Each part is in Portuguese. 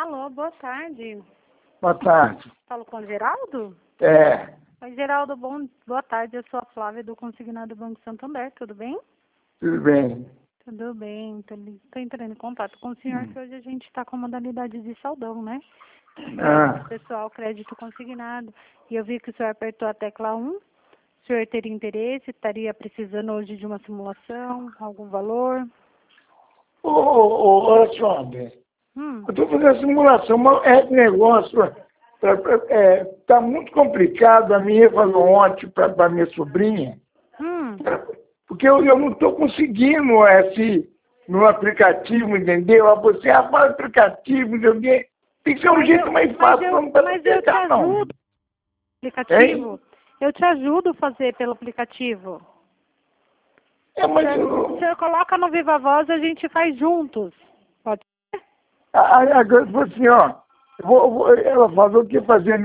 Alô, boa tarde. Boa tarde. Falo com o Geraldo? É, Oi, Geraldo, boa tarde. Eu sou a Flávia do Consignado Banco Santander, tudo bem? tudo bem. Tudo bem. Tô entrando em contato com o senhor que hoje a gente está com a modalidade de saldão, né? Crédito pessoal, crédito consignado. E eu vi que o senhor apertou a tecla 1. O senhor teria interesse? Estaria precisando hoje de uma simulação? Algum valor? Olha só, André. Eu estou fazendo simulação, mas esse negócio está muito complicado. A minha falou ontem para minha sobrinha, porque eu não estou conseguindo no aplicativo, entendeu? Você fala aplicativo, não sei o quê. Tem que ser um jeito mais fácil. Mas eu te ajudo pelo aplicativo. Hein? Eu te ajudo a fazer pelo aplicativo. Mas O senhor coloca no Viva Voz e a gente faz juntos. Pode ser? agora, assim, ó, ela falou que ia fazer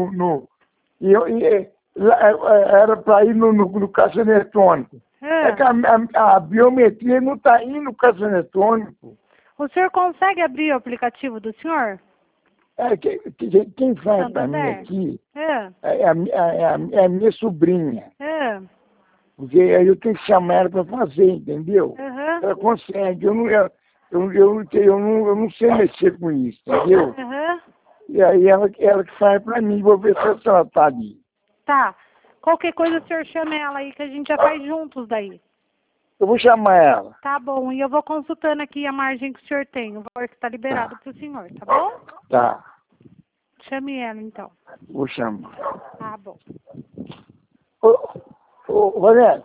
era para ir no caixa eletrônico. É que a biometria não está indo no caixa eletrônico. O senhor consegue abrir o aplicativo do senhor? Quem faz para mim aqui é a minha sobrinha. Porque aí eu tenho que chamar ela para fazer, entendeu? Ela consegue. Eu não sei mexer com isso, entendeu? E aí ela que faz para mim. Vou ver se ela está ali. Tá. Qualquer coisa o senhor chama ela aí que a gente já faz juntos daí. Eu vou chamar ela. Tá bom. E eu vou consultando aqui a margem que o senhor tem, o valor que está liberado para o senhor, tá bom? Tá. Chame ela então. Vou chamar. Tá bom. Valério.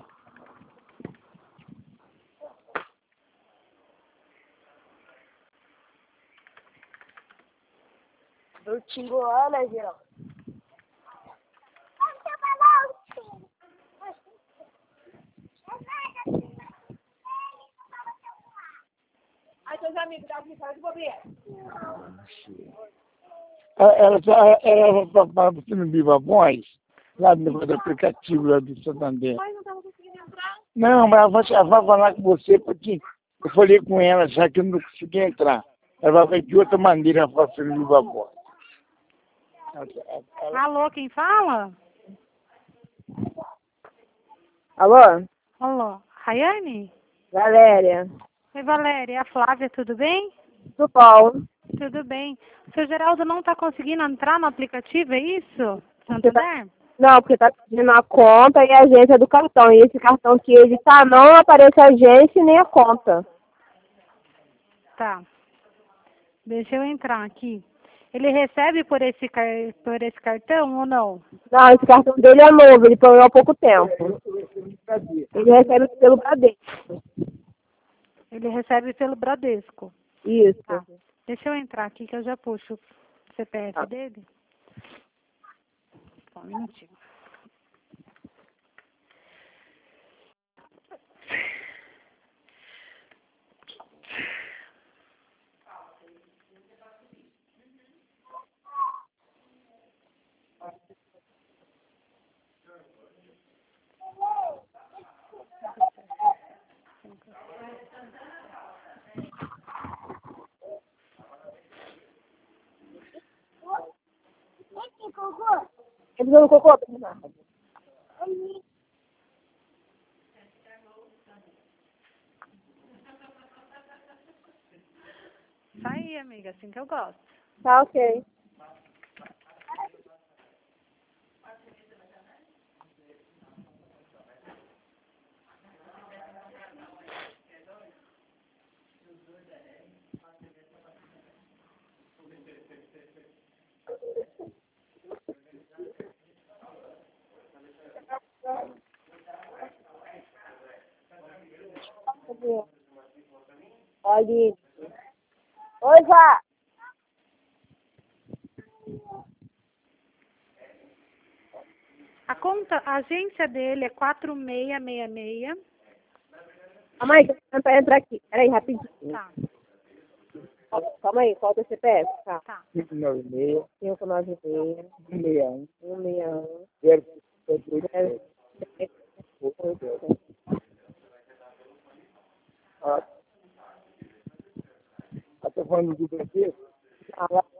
Eu te olha, Geraldo. Aí seus amigos da vida de bobeira. Ela vai você no Viva Voz, lá no aplicativo lá do Santander. Mas não estava conseguindo entrar. Não, mas ela vai falar com você porque eu falei com ela já que eu não consegui entrar. Ela vai ver de outra maneira ela fazer no Viva Voz. Alô, quem fala? Alô? Alô, Rayane? Valéria. Oi, Valéria. A Flávia, tudo bem? Do Paulo. Tudo bem. O seu Geraldo não está conseguindo entrar no aplicativo, é isso? Santander? Não, porque tá pedindo a conta e a agência do cartão. E esse cartão que ele tá, não aparece a agência nem a conta. Tá. Deixa eu entrar aqui. Ele recebe por esse cartão ou não? Não, esse cartão dele é novo, ele pagou há pouco tempo. Ele recebe pelo Bradesco. Ele recebe pelo Bradesco. Isso. Tá. Deixa eu entrar aqui que eu já puxo o CPF dele. Só um minutinho. Ele não cocô? Tá aí, amiga, assim que eu gosto. Tá, ok. Olha. Oi, Vá. A agência dele é 4666. Calma aí, deixa eu entrar aqui. Peraí, rapidinho. Tá, Calma aí, falta o CPF, tá? tá. 596, 596, 161, 161, 058. Está falando do Bradesco?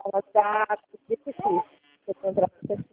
entrar no